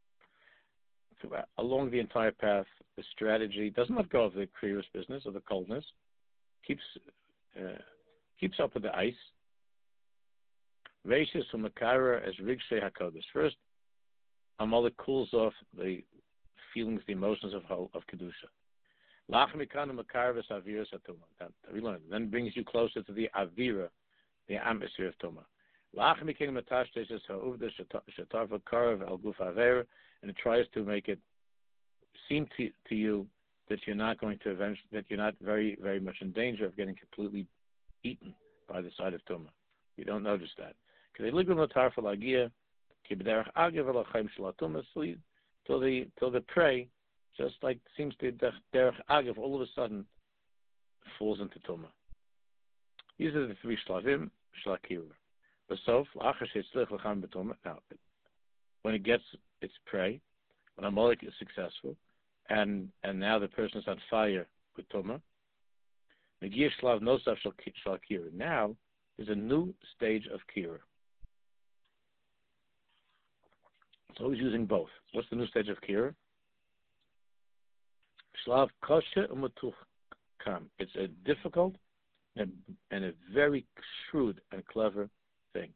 Along the entire path, the strategy doesn't let go of the kriya's business, of the coldness, keeps up with the ice. Reishis u'makara as rigshay hakodesh. First, Amalek cools off the feelings, the emotions of kedusha. Lach mikanu makara v'savira satuma. We learned. Then brings you closer to the avira, the atmosphere of tuma. Lach mikanu matashtes es ha'uvda shatarva karav al guf aver, and it tries to make it seem to you that you're not going to that you're not very, very much in danger of getting completely eaten by the side of tuma. You don't notice that. Till the prey, just like seems to derech agav, all of a sudden falls into tuma. These are the three shlavim shlakir. Now, when it gets its prey, when Amalek is successful, and now the person is on fire with tuma, now there's a new stage of kira. So he's using both. What's the new stage of kira? Shlav kosher u'matuch kam. It's a difficult and a very shrewd and clever thing.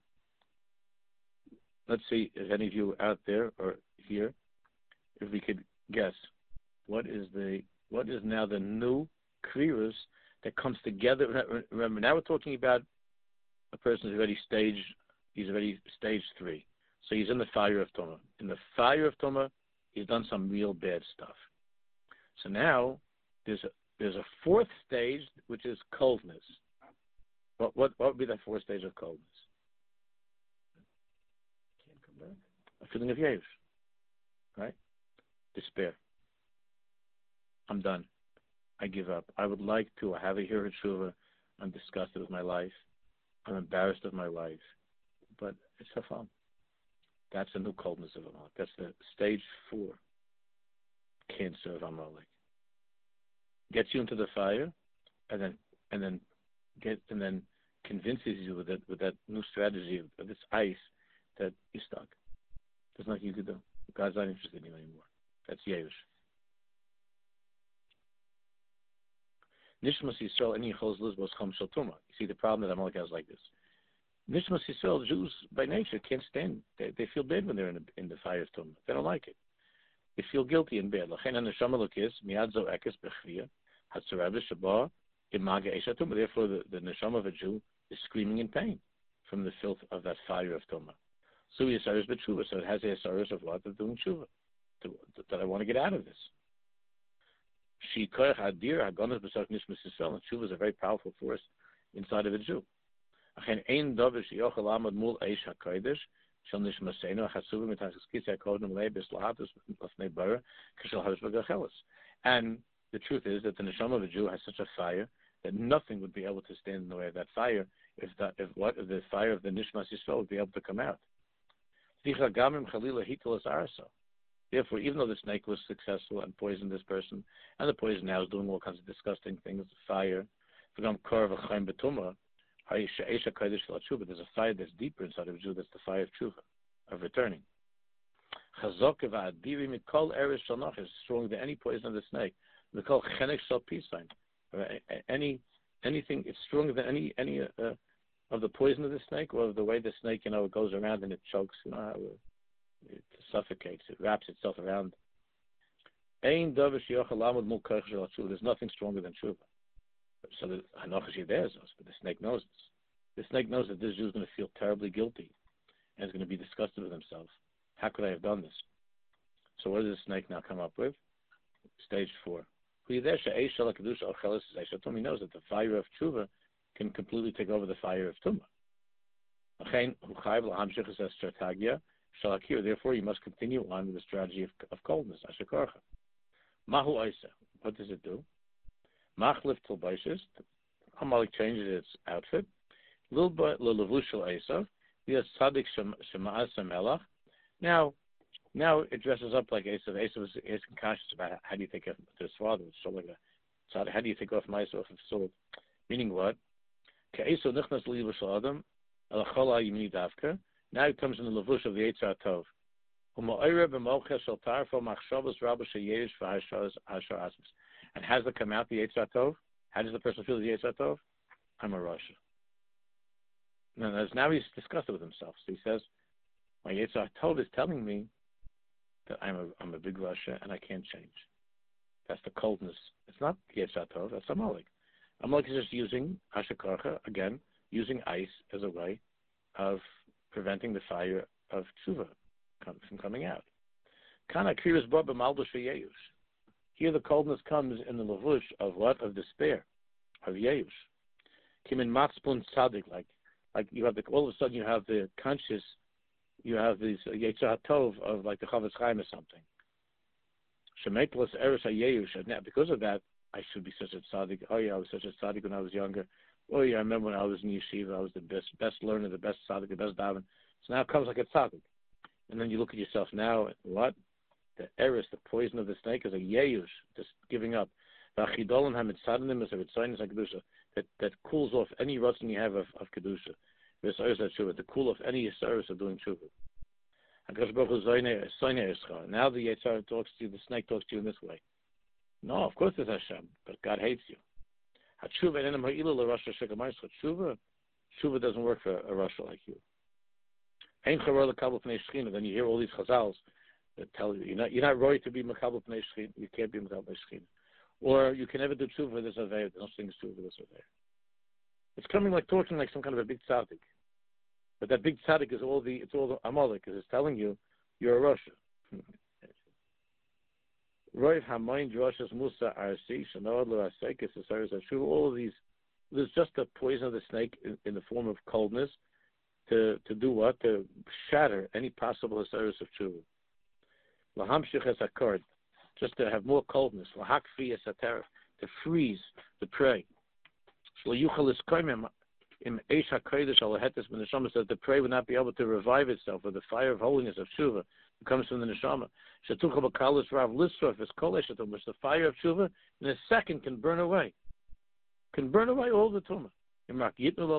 Let's see if any of you out there or here, if we could guess, what is now the new kriras that comes together. Remember, now we're talking about a person who's already stage 3. So he's in the fire of Tuma. In the fire of Tuma, he's done some real bad stuff. So now there's a fourth stage, which is coldness. What would be that fourth stage of coldness? Can't come back. A feeling of yesh, right? Despair. I'm done. I give up. I would like to have a hira tshuva. I'm disgusted with my life. I'm embarrassed of my life. But it's hafam. That's the new coldness of Amalek. That's the stage 4 cancer of Amalek. Gets you into the fire, and then convinces you with that new strategy of this ice that you're stuck. There's nothing you can do. God's not interested in you anymore. That's Yerush. Nishmas Yisrael any choslas was chom shel tuma. You see the problem that Amalek has like this. Nishmas Yisrael, Jews by nature can't stand. They feel bad when they're in the fire of tuma. They don't like it. They feel guilty and bad. Lachen haneshama lokis miyad zoekes bechvia hatzarav shaba imaga esha tuma. Therefore, the neshama of a Jew is screaming in pain from the filth of that fire of tuma. So Yisrael is b'tshuva. So it has the Yisrael of what? Of doing tshuva. That I want to get out of this. Shikoyach adir hagonas b'sach nishmas Yisrael. And tshuva is a very powerful force inside of a Jew. Achen ein davar sheyochel amad mul eish hakodesh shel nishmasenu hachasuvim mitachskis hakodem leibis lahatus lafnei bara kashel havish b'gachelis. And the truth is that the neshama of a Jew has such a fire that nothing would be able to stand in the way of that fire if the fire of the nishmas Yisrael would be able to come out. Therefore, even though the snake was successful and poisoned this person, and the poison now is doing all kinds of disgusting things, fire, there's a fire that's deeper inside of a Jew, that's the fire of tshuva, of returning. Is stronger than any poison of the snake. Anything, it's stronger than any of the poison of the snake, or of the way the snake, it goes around and it chokes, it suffocates, it wraps itself around. There's nothing stronger than tshuva. So the Hanochashi there is, but the snake knows this. The snake knows that this Jew is going to feel terribly guilty and is going to be disgusted with himself. How could I have done this? So what does the snake now come up with? Stage 4. He knows that the fire of tshuva can completely take over the fire of tumah. Therefore, you must continue on with the strategy of coldness. Mahu Isa. What does it do? Machlif Tilbaishis. Amalek changes its outfit. Lilba Lilavushal Esav. Yes, Sadik Shema'asa Melach. Now it dresses up like Esav. Esav is conscious about how do you take off his father. So like how do you take off Ma'isa off of sword? Meaning what? Ke'esav Nichnas Lilavushal Adam. Elachala Yimini Davka. Now it comes in the Lavush of the Eitzah Tov. And how does it come out, the Eitzah Tov? How does the person feel the Eitzah Tov? I'm a Rasha. Now he's discussed it with himself. So he says, my Eitzah Tov is telling me that I'm a big Rasha and I can't change. That's the coldness. It's not Eitzah Tov, that's Amalek. Amalek is just using Hashakarcha, again, using ice as a way of preventing the fire of tshuva from coming out. Here the coldness comes in the lavush of what? Of despair, of yeush. Kimin matzpun tzadik, like you have all of a sudden you have the conscious, you have this yetzah tov of like the Chavetz Chaim or something. Shemeklas eres hayeush. Now because of that, I should be such a tzaddik. Oh yeah, I was such a tzaddik when I was younger. Oh yeah, I remember when I was in yeshiva, I was the best learner, the best tzaddik, the best daven. So now it comes like a tzaddik. And then you look at yourself now, what? The eris, the poison of the snake is a yeush, just giving up. That cools off any rotten you have of kedusha. To cool off any service of doing tshuva. Now the Yetzirah talks to you, the snake talks to you in this way. No, of course it's Hashem, but God hates you. Tshuva doesn't work for a Rasha like you. Then you hear all these chazals that tell you you're not right to be mekabel pnei shechina. You can't be mekabel pnei shechina, or you can never do tshuva for this aveir. There's no things tshuva for this aveir. It's coming like talking like some kind of a big tzaddik, but that big tzaddik is all the Amalek, because it's telling you you're a Rasha. Roiv hamoin droshes musa arsi shanod lo asekes asaris ashuv. All of these, there's just the poison of the snake in the form of coldness to do what? To shatter any possible asaris of tshuva. Lahamshich es hakard, just to have more coldness. Lahakfi es hateref, to freeze the prey. Shlo is koimim im eish hakodesh alahetes when the neshama says the prey would not be able to revive itself with the fire of holiness of tshuva. It comes from the neshama. Shetucha b'kalos rav lisrof is kolesh, which the fire of tshuva in a second can burn away. Can burn away all the tumah. If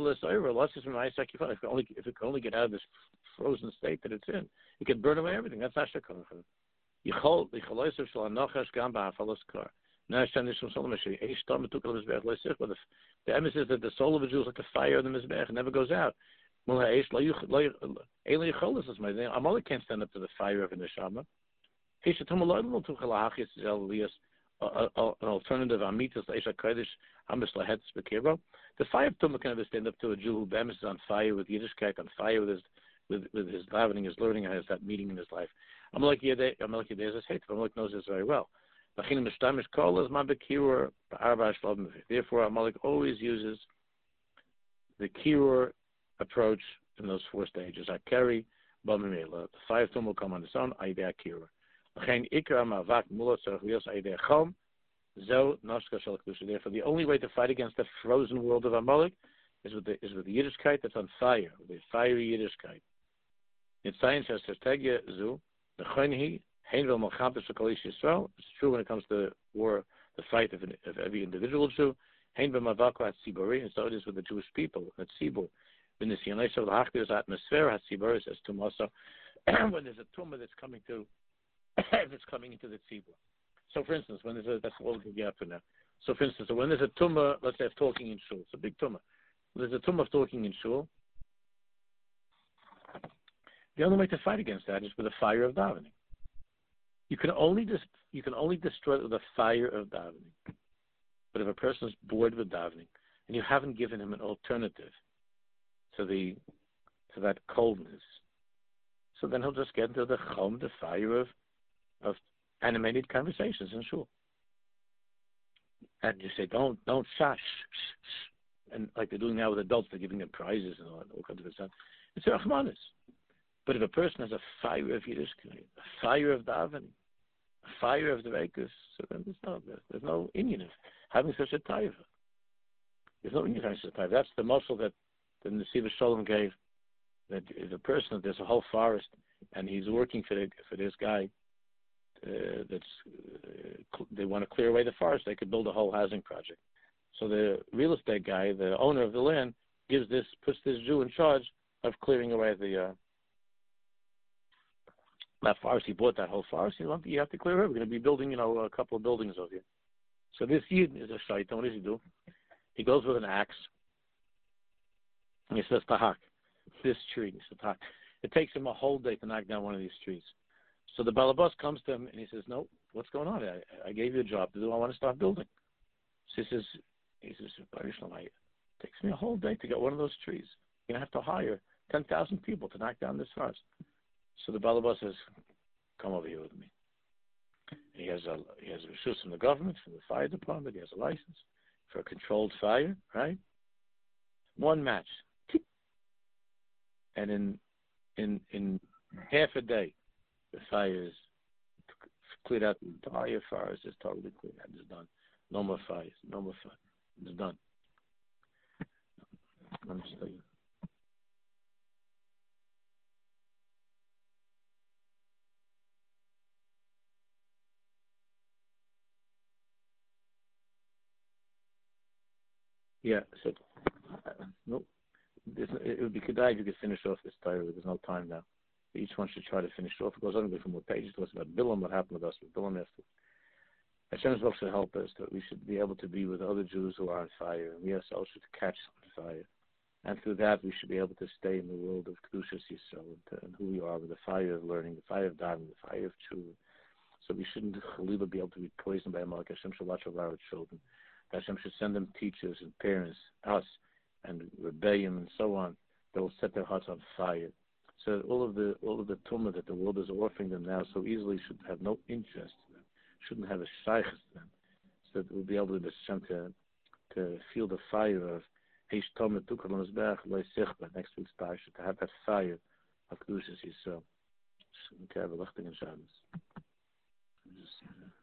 it can only get out of this frozen state that it's in, it can burn away everything. That's Ashtakar. The emphasis is that the soul of a Jew is like a fire in the Mizbech. It never goes out. Amalek can't stand up to the fire of a neshama. An alternative amitas leisha kodesh hamis lahetz bekiro. The fire of tumah can never stand up to a Jew who bemis is on fire with Yiddishkeit, on fire with his davening, his learning, and has that meeting in his life. Amalek Yedez hate. Amalek knows this very well. Therefore, Amalek always uses the kirur approach in those four stages. Akeri, Bamimela. The fire of tumah will come on its own. Aidei kirur. Therefore, the only way to fight against the frozen world of Amalek is with the Yiddishkeit that's on fire, with the fiery Yiddishkeit. In science, as Tertegia Zu, the Chonhi, Heinvel Malchampis for Kalish Yisrael. It's true when it comes to the war, the fight of every individual Jew. Heinvel Mavakla at Sibori, and so it is with the Jewish people at Sibor. When the Sionai of the Hachdir's atmosphere has Sibori, says Tumah. So when there's a Tumah that's coming to if it's coming into the tzibur. So, for instance, when there's that's all we can get up to now. So, for instance, when there's a tumah, let's say of talking in shul, it's a big tumah. When there's a tumah of talking in shul, the only way to fight against that is with the fire of davening. You can only destroy it with the fire of davening. But if a person is bored with davening and you haven't given him an alternative to that coldness, so then he'll just get into the chom, the fire of animated conversations in shul. And you say, don't shash, and like they're doing now with adults, they're giving them prizes and all kinds of stuff. It's a Rahmanis. But if a person has a fire of Yiddishkeit, a fire of davening, a fire of the Rekus, so then there's no Indian of having such a taiva. There's no Indian having such a taiva. That's the muscle that the Nesiva Shalom gave. That is a person, there's a whole forest, and he's working for this guy. They want to clear away the forest. They could build a whole housing project. So the real estate guy, the owner of the land, puts this Jew in charge of clearing away that forest. He bought that whole forest. You have to clear it. We're going to be building, a couple of buildings over here. So this Yid is a shaitan. What does he do? He goes with an axe. And he says, Tahak, this tree. He says, Tahak. It takes him a whole day to knock down one of these trees. So the Balabas comes to him and he says, no, what's going on? I gave you a job to do. I want to start building. So he says, it takes me a whole day to get one of those trees. You're going to have to hire 10,000 people to knock down this forest. So the Balabas says, come over here with me. He has a reshus from the government, from the fire department. He has a license for a controlled fire, right? One match. And in half a day, the fire is cleared out. The entire forest is totally cleared out. It's done. No more fires. No more fire. It's done. Let me tell you. Yeah, so no, it would be good if you could finish off this title. There's no time now. Each one should try to finish it off. It goes on for more pages. It talks about Bilam, what happened with us with Bilam after. Hashem's book should help us that we should be able to be with other Jews who are on fire, and we ourselves should catch on fire. And through that, we should be able to stay in the world of Kedushas Yisrael and who we are, with the fire of learning, the fire of davening, the fire of tshuva. So we shouldn't Chalilah be able to be poisoned by Amalek. Hashem should watch over our children. Hashem should send them teachers and parents, us, and rebellion and so on, that will set their hearts on fire. So all of the tumah that the world is offering them now so easily should have no interest in them, shouldn't have a shaykhs to them, so that we'll be able to feel the fire of Heish Tomah Tukar L'Mizbeach Lo Sichba, next week's parsha, to have that fire of Kedushas Yisrael. Okay, have a Lachting and Shabbos.